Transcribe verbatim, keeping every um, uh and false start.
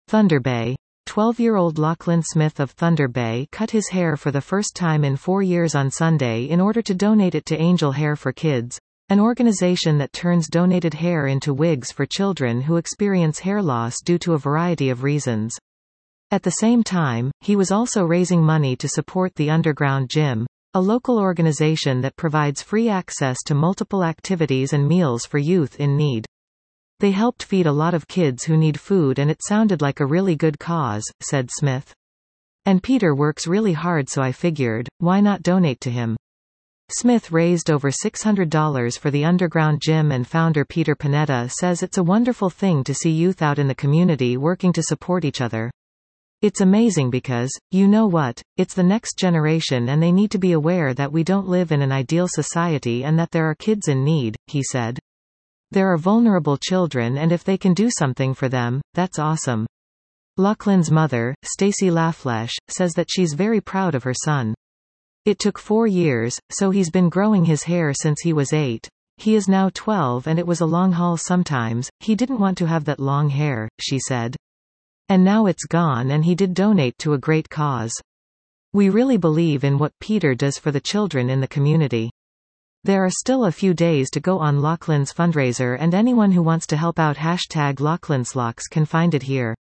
Thunder Bay. twelve-year-old Lachlan Smith of Thunder Bay cut his hair for the first time in four years on Sunday in order to donate it to Angel Hair for Kids, an organization that turns donated hair into wigs for children who experience hair loss due to a variety of reasons. At the same time, he was also raising money to support the Underground Gym, a local organization that provides free access to multiple activities and meals for youth in need. They helped feed a lot of kids who need food and it sounded like a really good cause, said Smith. And Peter works really hard, so I figured, why not donate to him? Smith raised over six hundred dollars for the Underground Gym, and founder Peter Panetta says it's a wonderful thing to see youth out in the community working to support each other. It's amazing because, you know what, it's the next generation and they need to be aware that we don't live in an ideal society and that there are kids in need, he said. There are vulnerable children, and if they can do something for them, that's awesome. Lachlan's mother, Stacy Lafleche, says that she's very proud of her son. It took four years, so he's been growing his hair since he was eight. He is now twelve and it was a long haul sometimes. He didn't want to have that long hair, she said. And now it's gone, and he did donate to a great cause. We really believe in what Peter does for the children in the community. There are still a few days to go on Lachlan's fundraiser, and anyone who wants to help out hashtag LachlanSlocks can find it here.